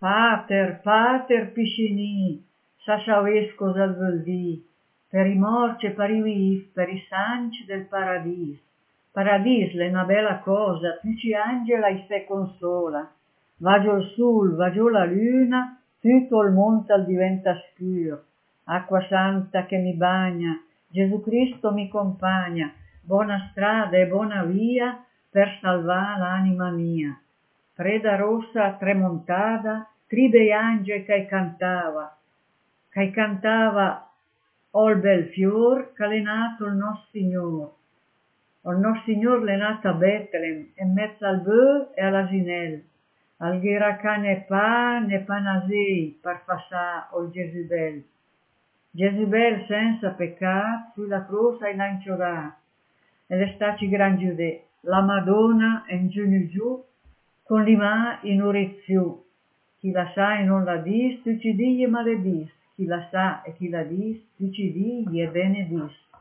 Pater, pater piscini, sa saués cosa vuol dir, per i morts e per i vivi, per i sanci del paradis. Paradis è una bella cosa, tutti gli angeli se consola. Va giù il sol, va giù la luna, tutto il mondo diventa scuro. Acqua santa che mi bagna, Gesù Cristo mi compagna, buona strada e buona via per salvare l'anima mia. Preda rossa tramontata, tride angeli che cantava ol bel fior che l'è nato il nostro Signor. Il nostro Signor l'è nato a Betlem, in mezzo al bœuf e all'asinel. Al ghira ne panasei per passare il Gesubel. Gesubel senza peccato sulla croce in anciorato. E le staci Gran Giudè, la Madonna in giù con l'imà in orizio. Chi la sa e non la dis, tu ci digli maledis. Chi la sa e chi la dis, tu ci digli e benedis.